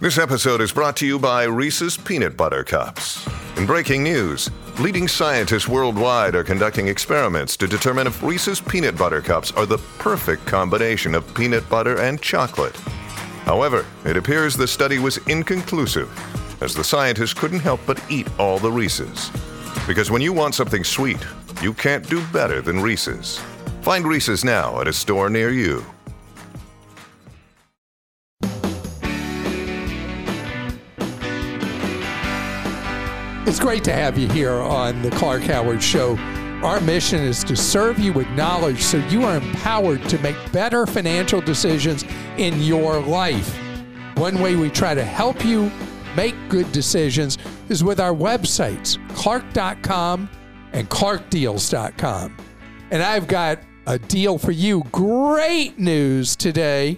This episode is brought to you by Reese's Peanut Butter Cups. In breaking news, leading scientists worldwide are conducting experiments to determine if Reese's Peanut Butter Cups are the perfect combination of peanut butter and chocolate. However, it appears the study was inconclusive, as the scientists couldn't help but eat all the Reese's. Because when you want something sweet, you can't do better than Reese's. Find Reese's now at a store near you. It's great to have you here on the Clark Howard Show. Our mission is to serve you with knowledge so you are empowered to make better financial decisions in your life. One way we try to help you make good decisions is with our websites, Clark.com and ClarkDeals.com. And I've got a deal for you. Great news today.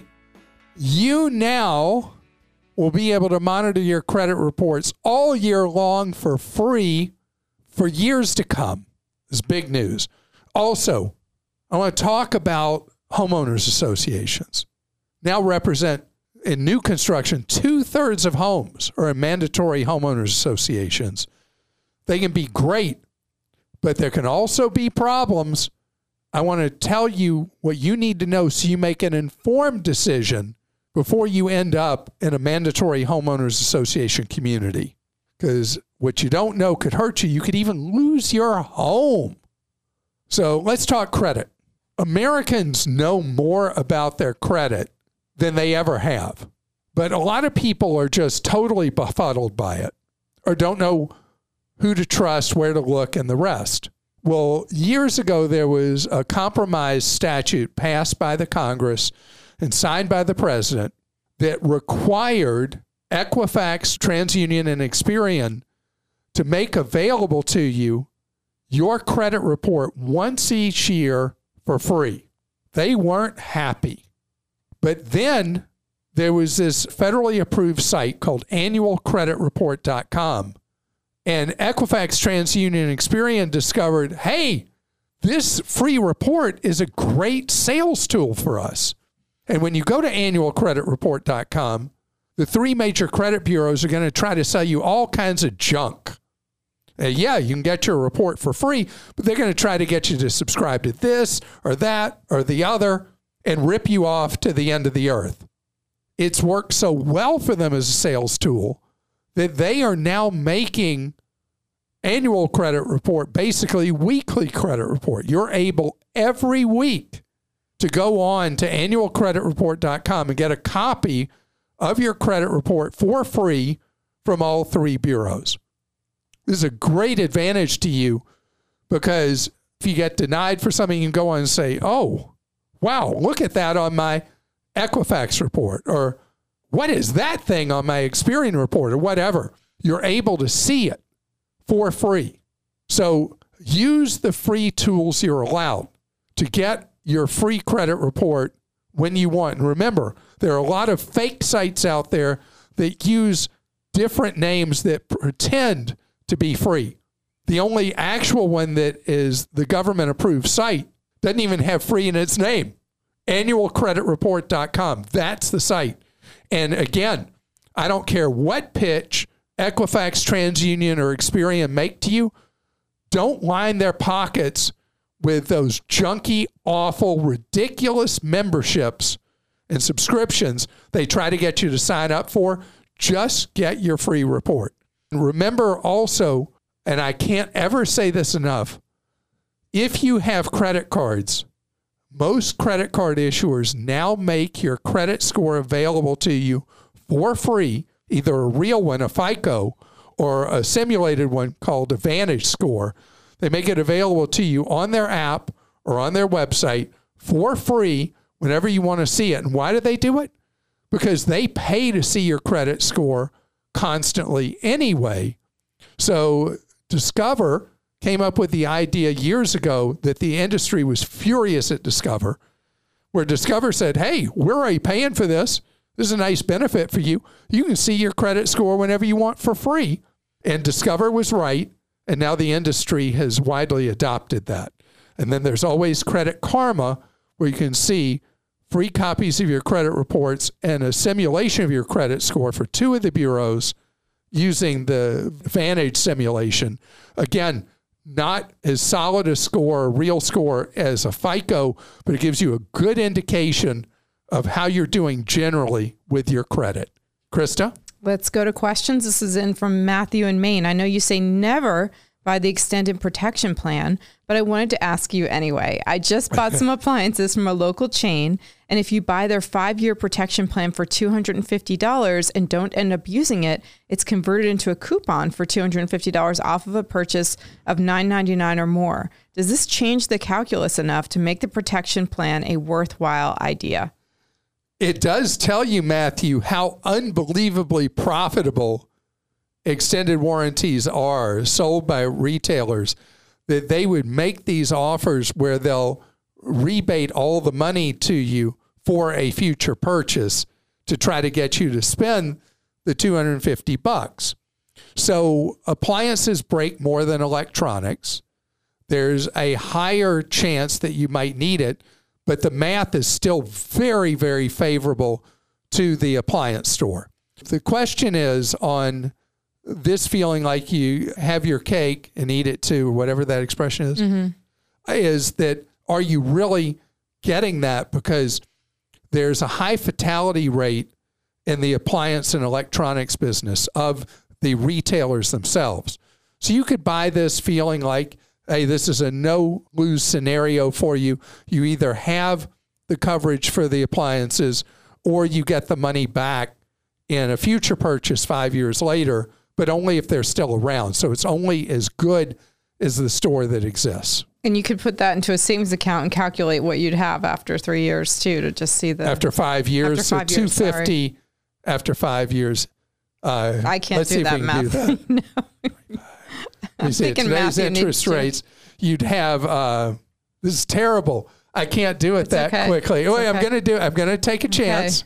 You now will be able to monitor your credit reports all year long for free for years to come. It's big news. Also, I want to talk about homeowners associations. Now represent, in new construction, 2/3 of homes are in mandatory homeowners associations. They can be great, but there can also be problems. I want to tell you what you need to know so you make an informed decision before you end up in a mandatory homeowners association community. Because what you don't know could hurt you. You could even lose your home. So let's talk credit. Americans know more about their credit than they ever have. But a lot of people are just totally befuddled by it or don't know who to trust, where to look, and the rest. Well, years ago, there was a compromise statute passed by the Congress and signed by the president that required Equifax, TransUnion, and Experian to make available to you your credit report once each year for free. They weren't happy. But then there was this federally approved site called annualcreditreport.com. And Equifax, TransUnion, and Experian discovered, hey, this free report is a great sales tool for us. And when you go to annualcreditreport.com, the three major credit bureaus are going to try to sell you all kinds of junk. Yeah, you can get your report for free, but they're going to try to get you to subscribe to this or that or the other and rip you off to the end of the earth. It's worked so well for them as a sales tool that they are now making annual credit report, basically weekly credit report. You're able every week to go on to annualcreditreport.com and get a copy of your credit report for free from all three bureaus. This is a great advantage to you because if you get denied for something, you can go on and say, oh, wow, look at that on my Equifax report, or what is that thing on my Experian report, or whatever. You're able to see it for free. So use the free tools you're allowed to get your free credit report when you want. And remember, there are a lot of fake sites out there that use different names that pretend to be free. The only actual one that is the government-approved site doesn't even have free in its name. Annualcreditreport.com. That's the site. And again, I don't care what pitch Equifax, TransUnion, or Experian make to you. Don't line their pockets with those junky, awful, ridiculous memberships and subscriptions they try to get you to sign up for. Just get your free report. And remember also, and I can't ever say this enough, if you have credit cards, most credit card issuers now make your credit score available to you for free, either a real one, a FICO, or a simulated one called a Vantage Score. They make it available to you on their app or on their website for free whenever you want to see it. And why do they do it? Because they pay to see your credit score constantly anyway. So Discover came up with the idea years ago that the industry was furious at Discover, where Discover said, hey, we're already paying for this. This is a nice benefit for you. You can see your credit score whenever you want for free. And Discover was right. And now the industry has widely adopted that. And then there's always Credit Karma, where you can see free copies of your credit reports, and a simulation of your credit score for 2 of the bureaus using the Vantage simulation. Again, not as solid a score, a real score as a FICO, but it gives you a good indication of how you're doing generally with your credit. Krista? Let's go to questions. This is in from Matthew in Maine. I know you say never buy the extended protection plan, but I wanted to ask you anyway. I just bought some appliances from a local chain, and if you buy their 5-year protection plan for $250 and don't end up using it, it's converted into a coupon for $250 off of a purchase of $9.99 or more. Does this change the calculus enough to make the protection plan a worthwhile idea? It does tell you, Matthew, how unbelievably profitable extended warranties are sold by retailers, that they would make these offers where they'll rebate all the money to you for a future purchase to try to get you to spend the $250. So appliances break more than electronics. There's a higher chance that you might need it, but the math is still very, very favorable to the appliance store. The question is on this feeling like you have your cake and eat it too, or whatever that expression is, is that are you really getting that? Because there's a high fatality rate in the appliance and electronics business of the retailers themselves. So you could buy this feeling like, hey, this is a no-lose scenario for you. You either have the coverage for the appliances or you get the money back in a future purchase 5 years later, but only if they're still around. So it's only as good as the store that exists. And you could put that into a savings account and calculate what you'd have after 3 years too, to just see the... After 5 years, after 5 years, so $250 after 5 years. I can't do that math. No. You see, at today's interest rates, you'd have, this is terrible. I can't do it that quickly. Wait, I'm going to take a chance.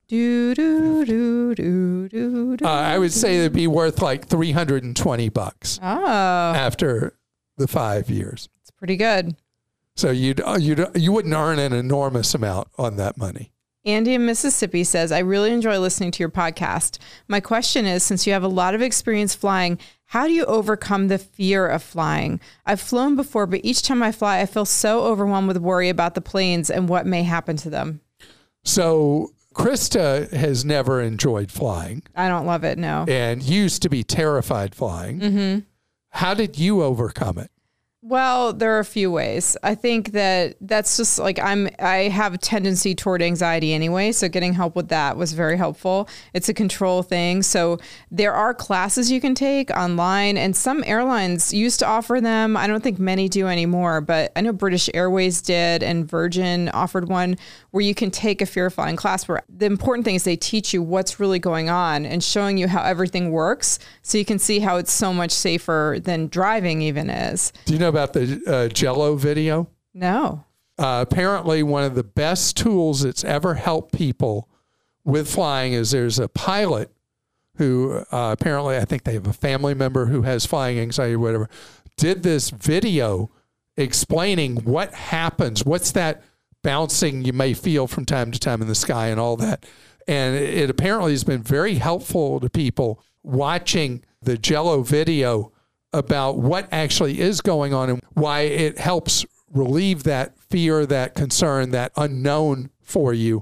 I would say it'd be worth like $320 after the 5 years. It's pretty good. So you wouldn't earn an enormous amount on that money. Andy in Mississippi says, I really enjoy listening to your podcast. My question is, since you have a lot of experience flying, how do you overcome the fear of flying? I've flown before, but each time I fly, I feel so overwhelmed with worry about the planes and what may happen to them. So Krista has never enjoyed flying. I don't love it, no. And used to be terrified flying. Mm-hmm. How did you overcome it? Well, there are a few ways. I think that's just like I have a tendency toward anxiety anyway, so getting help with that was very helpful. It's a control thing. So there are classes you can take online, and some airlines used to offer them. I don't think many do anymore, but I know British Airways did, and Virgin offered one where you can take a fear of flying class, where the important thing is they teach you what's really going on and showing you how everything works, so you can see how it's so much safer than driving even is. Do you know about the Jell-O video? No. Apparently one of the best tools that's ever helped people with flying is there's a pilot who apparently, I think they have a family member who has flying anxiety or whatever, did this video explaining what happens, what's that bouncing you may feel from time to time in the sky and all that. And it apparently has been very helpful to people watching the Jell-O video about what actually is going on and why it helps relieve that fear, that concern, that unknown for you.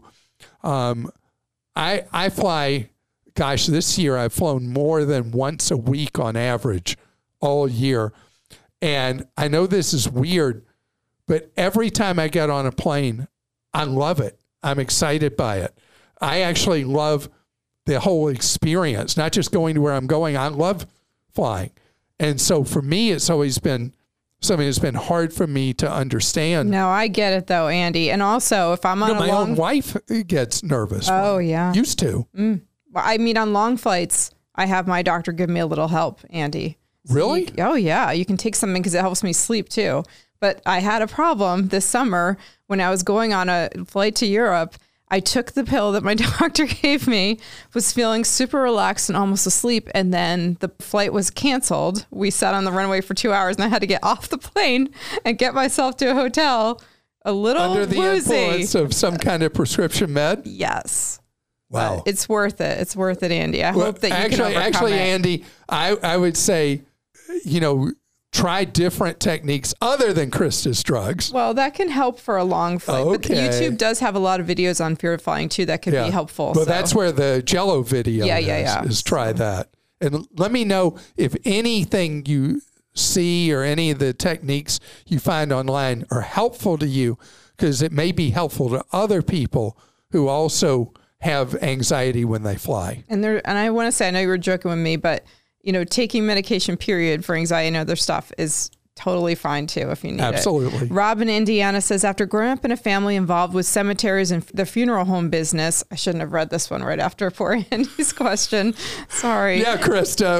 I fly, gosh, this year I've flown more than once a week on average all year. And I know this is weird, but every time I get on a plane, I love it. I'm excited by it. I actually love the whole experience, not just going to where I'm going. I love flying. And so for me, it's always been something that's been hard for me to understand. No, I get it though, Andy. And also if I'm on my own wife gets nervous. Oh, yeah. Used to. Well, I mean, on long flights, I have my doctor give me a little help, Andy. So really? Oh, yeah. You can take something because it helps me sleep too. But I had a problem this summer when I was going on a flight to Europe. I took the pill that my doctor gave me, was feeling super relaxed and almost asleep, and then the flight was canceled. We sat on the runway for 2 hours, and I had to get off the plane and get myself to a hotel a little under the woozy. influence of some kind of prescription med? Yes. Wow. But it's worth it. It's worth it, Andy. I hope that you can overcome it. Andy, I would say, try different techniques other than Krista's drugs. Well, that can help for a long flight. Okay. But YouTube does have a lot of videos on fear of flying too that could be helpful. Well, that's where the Jello video is try that. And let me know if anything you see or any of the techniques you find online are helpful to you, because it may be helpful to other people who also have anxiety when they fly. And I want to say, I know you were joking with me, but taking medication period for anxiety and other stuff is totally fine too if you need it. Absolutely. Rob in Indiana says, after growing up in a family involved with cemeteries and the funeral home business, I shouldn't have read this one right after poor Andy's question. Sorry. Yeah, Krista.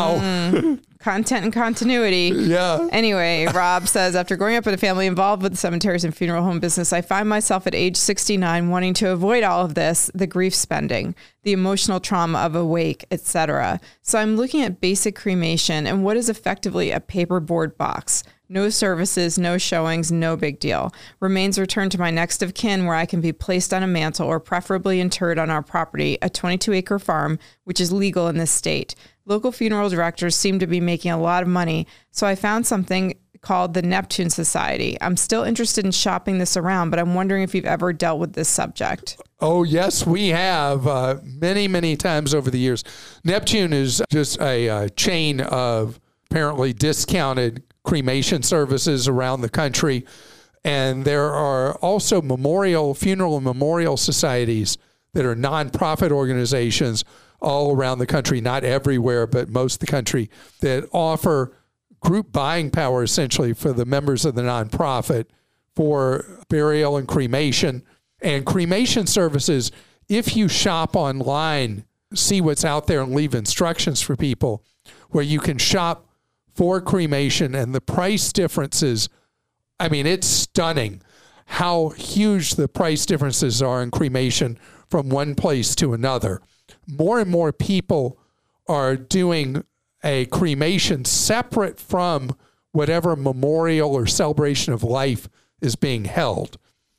Wow. Content and continuity. Yeah. Anyway, Rob says, after growing up in a family involved with the cemeteries and funeral home business, I find myself at age 69 wanting to avoid all of this, the grief spending, the emotional trauma of a wake, etc. So I'm looking at basic cremation and what is effectively a paperboard box. No services, no showings, no big deal. Remains returned to my next of kin where I can be placed on a mantle or preferably interred on our property, a 22-acre farm, which is legal in this state. Local funeral directors seem to be making a lot of money, so I found something called the Neptune Society. I'm still interested in shopping this around, but I'm wondering if you've ever dealt with this subject. Oh, yes, we have many, many times over the years. Neptune is just a chain of apparently discounted cremation services around the country. And there are also funeral and memorial societies that are nonprofit organizations all around the country, not everywhere, but most of the country, that offer group buying power essentially for the members of the nonprofit for burial and cremation. And cremation services, if you shop online, see what's out there and leave instructions for people where you can shop for cremation, and the price differences, I mean, it's stunning how huge the price differences are in cremation from one place to another. More and more people are doing a cremation separate from whatever memorial or celebration of life is being held.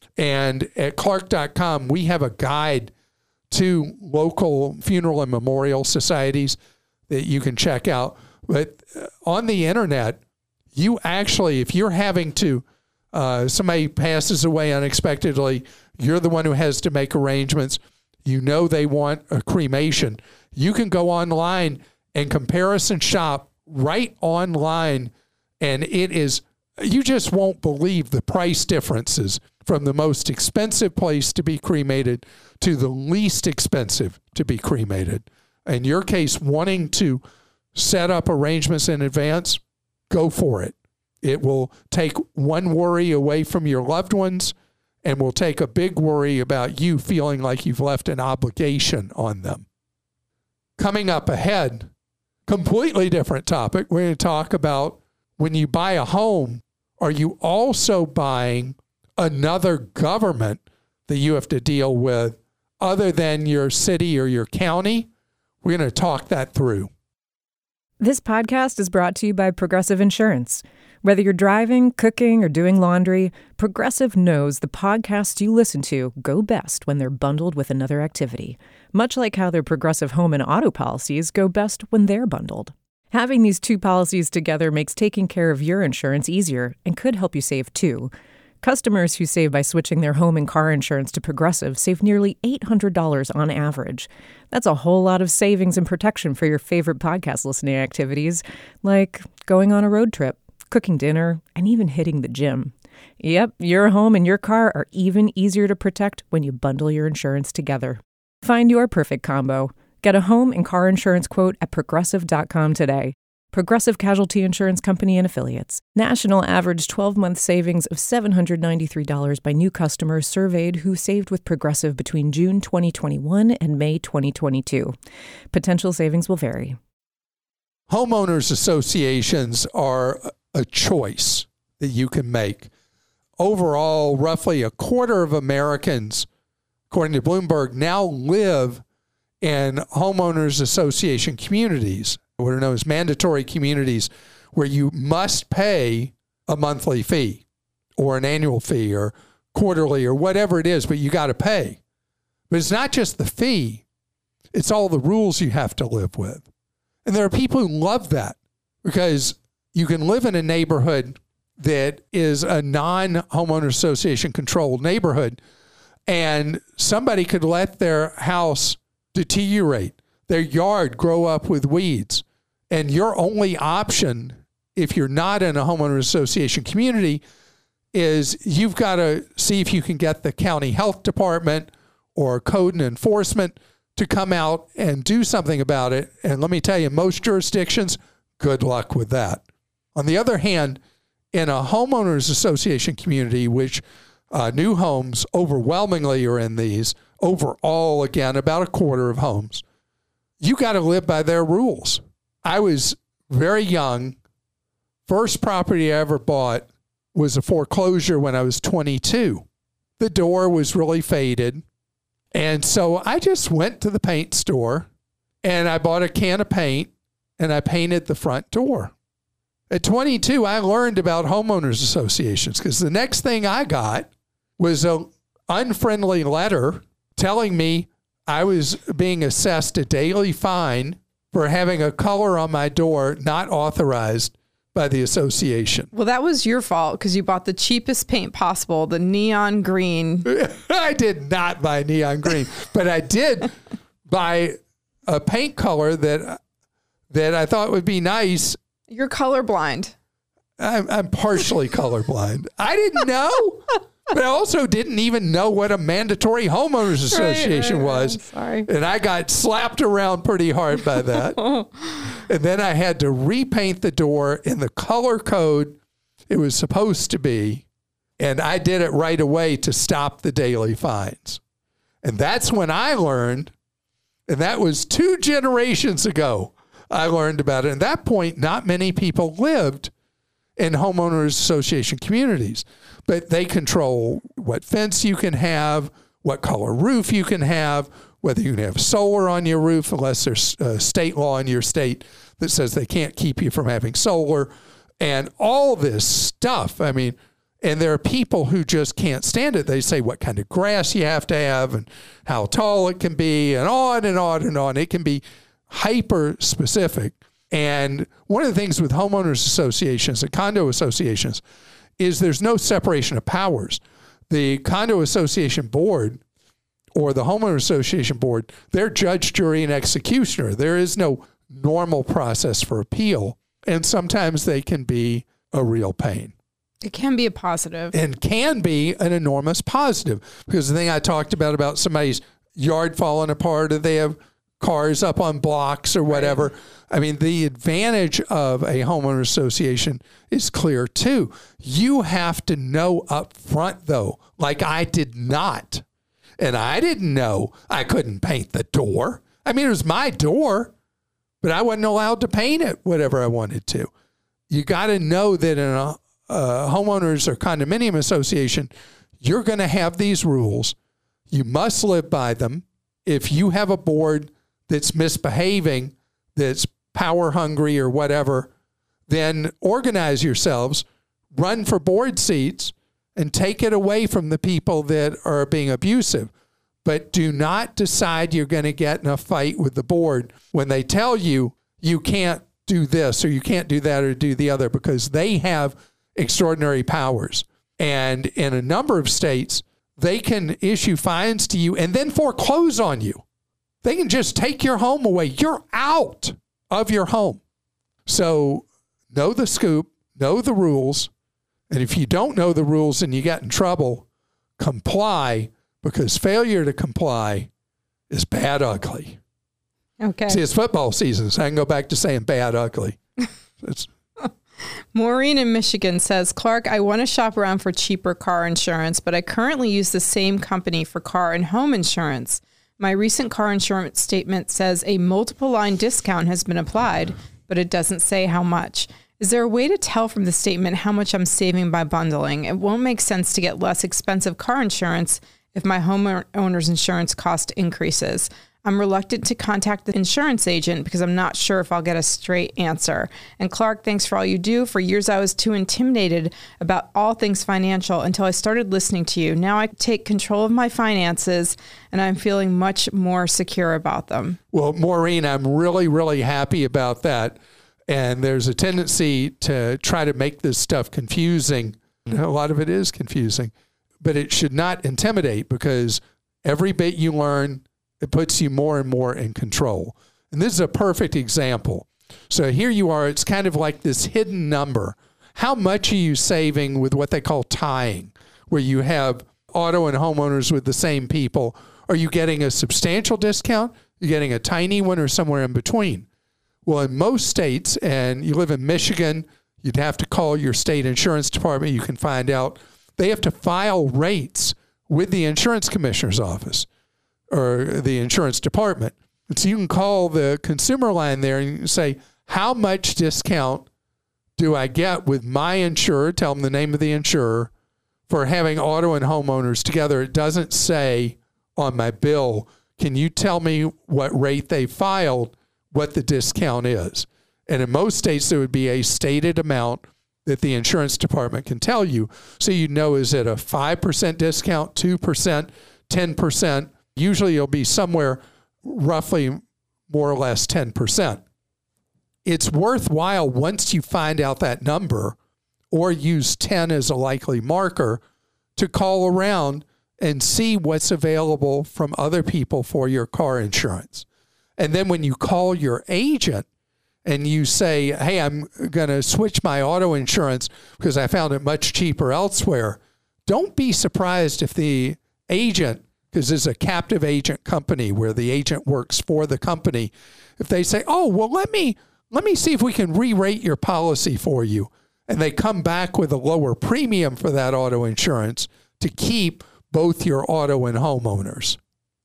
And at Clark.com, we have a guide to local funeral and memorial societies that you can check out. But on the internet, you actually, if you're having to, somebody passes away unexpectedly, you're the one who has to make arrangements. They want a cremation. You can go online and comparison shop right online, and you just won't believe the price differences from the most expensive place to be cremated to the least expensive to be cremated. In your case, wanting to set up arrangements in advance, go for it. It will take one worry away from your loved ones and will take a big worry about you feeling like you've left an obligation on them. Coming up ahead, completely different topic. We're going to talk about when you buy a home, are you also buying another government that you have to deal with other than your city or your county? We're going to talk that through. This podcast is brought to you by Progressive Insurance. Whether you're driving, cooking, or doing laundry, Progressive knows the podcasts you listen to go best when they're bundled with another activity, much like how their Progressive home and auto policies go best when they're bundled. Having these two policies together makes taking care of your insurance easier and could help you save too. Customers who save by switching their home and car insurance to Progressive save nearly $800 on average. That's a whole lot of savings and protection for your favorite podcast listening activities, like going on a road trip, cooking dinner, and even hitting the gym. Yep, your home and your car are even easier to protect when you bundle your insurance together. Find your perfect combo. Get a home and car insurance quote at Progressive.com today. Progressive Casualty Insurance Company and Affiliates. National average 12-month savings of $793 by new customers surveyed who saved with Progressive between June 2021 and May 2022. Potential savings will vary. Homeowners associations are a choice that you can make. Overall, roughly a quarter of Americans, according to Bloomberg, now live in homeowners association communities, what are known as mandatory communities, where you must pay a monthly fee or an annual fee or quarterly or whatever it is, but you got to pay. But it's not just the fee. It's all the rules you have to live with. And there are people who love that because you can live in a neighborhood that is a non-homeowner association controlled neighborhood, and somebody could let their house deteriorate, their yard grow up with weeds, and your only option, if you're not in a homeowner association community, is you've got to see if you can get the county health department or code and enforcement to come out and do something about it. And let me tell you, most jurisdictions, good luck with that. On the other hand, in a homeowners association community, which new homes overwhelmingly are in these, overall, again, about a quarter of homes, you got to live by their rules. I was very young. First property I ever bought was a foreclosure when I was 22. The door was really faded. And so I just went to the paint store and I bought a can of paint and I painted the front door. At 22, I learned about homeowners associations because the next thing I got was an unfriendly letter telling me I was being assessed a daily fine for having a color on my door not authorized by the association. Well, that was your fault because you bought the cheapest paint possible, the neon green. I did not buy neon green, but I did buy a paint color that I thought would be nice. You're colorblind. I'm partially colorblind. I didn't know. But I also didn't even know what a mandatory homeowners association was. Sorry. And I got slapped around pretty hard by that. And then I had to repaint the door in the color code it was supposed to be. And I did it right away to stop the daily fines. And that's when I learned, and that was 2 generations ago, I learned about it. At that point, not many people lived in homeowners association communities, but they control what fence you can have, what color roof you can have, whether you can have solar on your roof, unless there's state law in your state that says they can't keep you from having solar, and all this stuff. I mean, and there are people who just can't stand it. They say what kind of grass you have to have and how tall it can be and on and on and on. It can be hyper specific. And one of the things with homeowners associations and condo associations is there's no separation of powers. The condo association board or the homeowner association board, they're judge, jury, and executioner. There is no normal process for appeal. And sometimes they can be a real pain. It can be a positive. And can be an enormous positive. Because the thing I talked about somebody's yard falling apart, or they have cars up on blocks or whatever. Right. I mean, the advantage of a homeowner association is clear too. You have to know up front though, like I did not. And I didn't know I couldn't paint the door. I mean, it was my door, but I wasn't allowed to paint it whatever I wanted to. You got to know that in a homeowners or condominium association, you're going to have these rules. You must live by them. If you have a board that's misbehaving, that's power hungry or whatever, then organize yourselves, run for board seats, and take it away from the people that are being abusive. But do not decide you're going to get in a fight with the board when they tell you you can't do this or you can't do that or do the other, because they have extraordinary powers. And in a number of states, they can issue fines to you and then foreclose on you. They can just take your home away. You're out of your home. So know the scoop, know the rules. And if you don't know the rules and you get in trouble, comply, because failure to comply is bad ugly. Okay. See, it's football season, so I can go back to saying bad ugly. Maureen in Michigan says, Clark, I want to shop around for cheaper car insurance, but I currently use the same company for car and home insurance. My recent car insurance statement says a multiple line discount has been applied, but it doesn't say how much. Is there a way to tell from the statement how much I'm saving by bundling? It won't make sense to get less expensive car insurance if my homeowner's insurance cost increases. I'm reluctant to contact the insurance agent because I'm not sure if I'll get a straight answer. And Clark, thanks for all you do. For years, I was too intimidated about all things financial until I started listening to you. Now I take control of my finances and I'm feeling much more secure about them. Well, Maureen, I'm really, really happy about that. And there's a tendency to try to make this stuff confusing. A lot of it is confusing, but it should not intimidate, because every bit you learn, it puts you more and more in control. And this is a perfect example. So here you are, it's kind of like this hidden number. How much are you saving with what they call tying, where you have auto and homeowners with the same people? Are you getting a substantial discount? You're getting a tiny one, or somewhere in between? Well, in most states, and you live in Michigan, you'd have to call your state insurance department. You can find out. They have to file rates with the insurance commissioner's office or the insurance department. And so you can call the consumer line there and say, how much discount do I get with my insurer? Tell them the name of the insurer for having auto and homeowners together. It doesn't say on my bill. Can you tell me what rate they filed, what the discount is? And in most states, there would be a stated amount that the insurance department can tell you. So you know, is it a 5% discount, 2%, 10%? Usually it'll be somewhere roughly more or less 10%. It's worthwhile, once you find out that number, or use 10 as a likely marker, to call around and see what's available from other people for your car insurance. And then when you call your agent and you say, hey, I'm going to switch my auto insurance because I found it much cheaper elsewhere, don't be surprised if the agent, because it's a captive agent company where the agent works for the company, if they say, oh, well, let me see if we can re-rate your policy for you. And they come back with a lower premium for that auto insurance to keep both your auto and homeowners.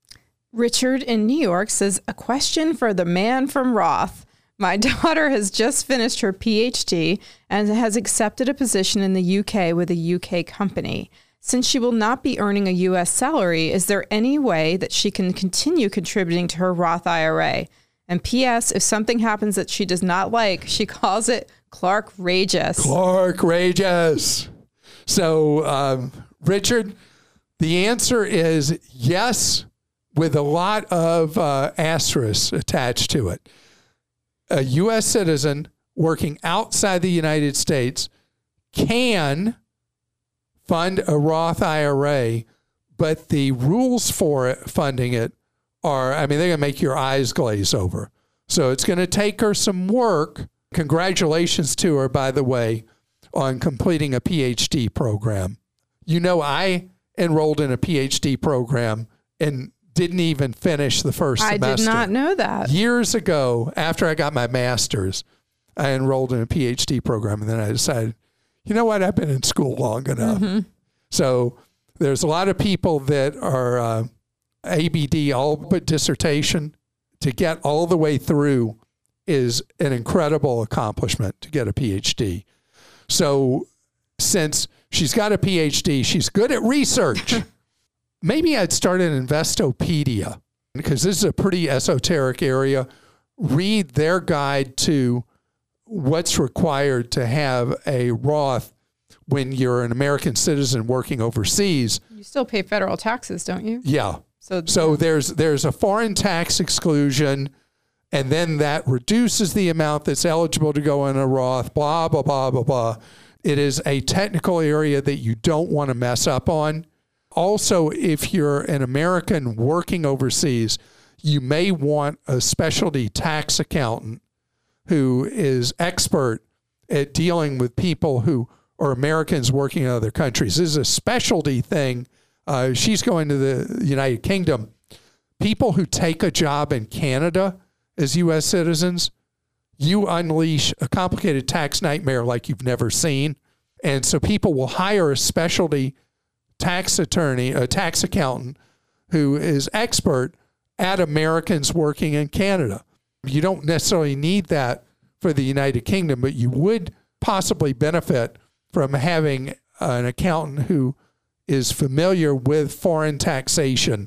Richard in New York says, a question for the man from Roth. My daughter has just finished her PhD and has accepted a position in the UK with a UK company. Since she will not be earning a U.S. salary, is there any way that she can continue contributing to her Roth IRA? And P.S., if something happens that she does not like, she calls it Clark Rageous. Clark Rageous. So, Richard, the answer is yes, with a lot of asterisks attached to it. A U.S. citizen working outside the United States can fund a Roth IRA, but the rules for it, funding it are, they're going to make your eyes glaze over. So it's going to take her some work. Congratulations to her, by the way, on completing a PhD program. You know, I enrolled in a PhD program and didn't even finish the first semester. I did not know that. Years ago, after I got my master's, I enrolled in a PhD program, and then I decided, you know what, I've been in school long enough. Mm-hmm. So there's a lot of people that are ABD, all but dissertation. To get all the way through is an incredible accomplishment, to get a PhD. So since she's got a PhD, she's good at research. Maybe I'd start an Investopedia, because this is a pretty esoteric area. Read their guide to what's required to have a Roth when you're an American citizen working overseas. You still pay federal taxes, don't you? Yeah. So there's a foreign tax exclusion, and then that reduces the amount that's eligible to go in a Roth, blah, blah, blah, blah, blah. It is a technical area that you don't want to mess up on. Also, if you're an American working overseas, you may want a specialty tax accountant who is expert at dealing with people who are Americans working in other countries. This is a specialty thing. She's going to the United Kingdom. People who take a job in Canada as U.S. citizens, you unleash a complicated tax nightmare like you've never seen. And so people will hire a specialty tax attorney, a tax accountant who is expert at Americans working in Canada. You don't necessarily need that for the United Kingdom, but you would possibly benefit from having an accountant who is familiar with foreign taxation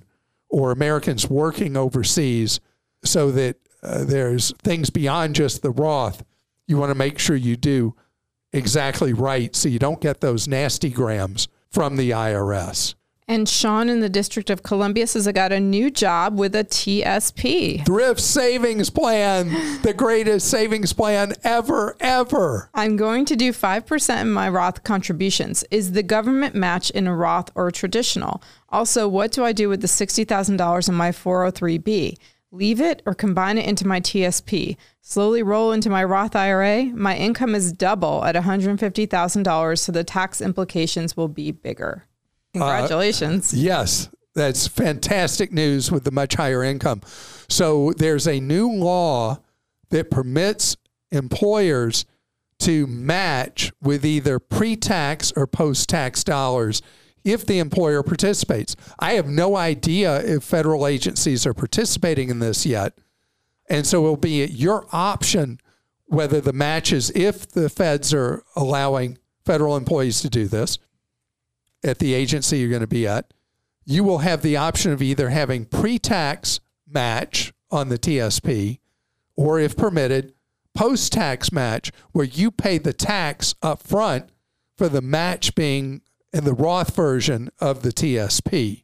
or Americans working overseas, so that there's things beyond just the Roth. You want to make sure you do exactly right so you don't get those nasty grams from the IRS. And Sean in the District of Columbia says, I got a new job with a TSP. Thrift Savings Plan, the greatest savings plan ever. I'm going to do 5% in my Roth contributions. Is the government match in a Roth or traditional? Also, what do I do with the $60,000 in my 403B? Leave it or combine it into my TSP? Slowly roll into my Roth IRA? My income is double at $150,000, so the tax implications will be bigger. Congratulations. Yes, that's fantastic news with the much higher income. So there's a new law that permits employers to match with either pre-tax or post-tax dollars if the employer participates. I have no idea if federal agencies are participating in this yet. And so it'll be at your option whether the match is, if the feds are allowing federal employees to do this at the agency you're going to be at, you will have the option of either having pre-tax match on the TSP, or if permitted, post-tax match, where you pay the tax up front for the match being in the Roth version of the TSP.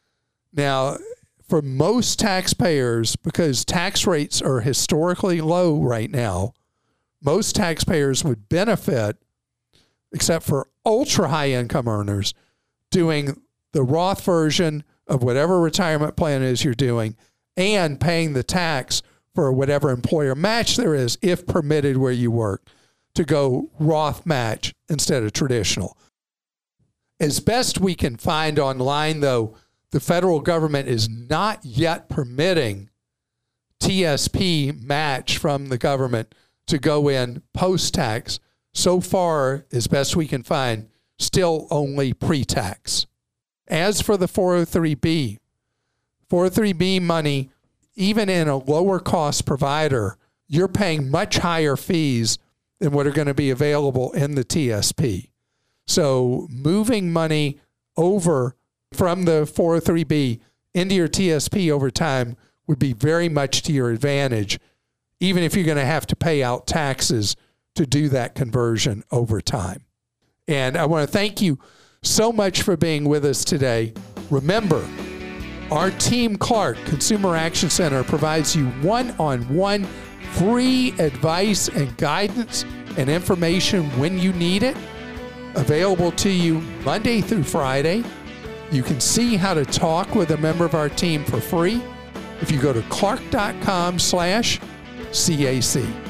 Now, for most taxpayers, because tax rates are historically low right now, most taxpayers would benefit, except for ultra high income earners, doing the Roth version of whatever retirement plan is you're doing and paying the tax for whatever employer match there is, if permitted where you work, to go Roth match instead of traditional. As best we can find online, though, the federal government is not yet permitting TSP match from the government to go in post-tax. So far, as best we can find, still only pre-tax. As for the 403B money, even in a lower cost provider, you're paying much higher fees than what are going to be available in the TSP. So moving money over from the 403B into your TSP over time would be very much to your advantage, even if you're going to have to pay out taxes to do that conversion over time. And I want to thank you so much for being with us today. Remember, our Team Clark Consumer Action Center provides you one-on-one free advice and guidance and information when you need it. Available to you Monday through Friday. You can see how to talk with a member of our team for free if you go to clark.com/CAC.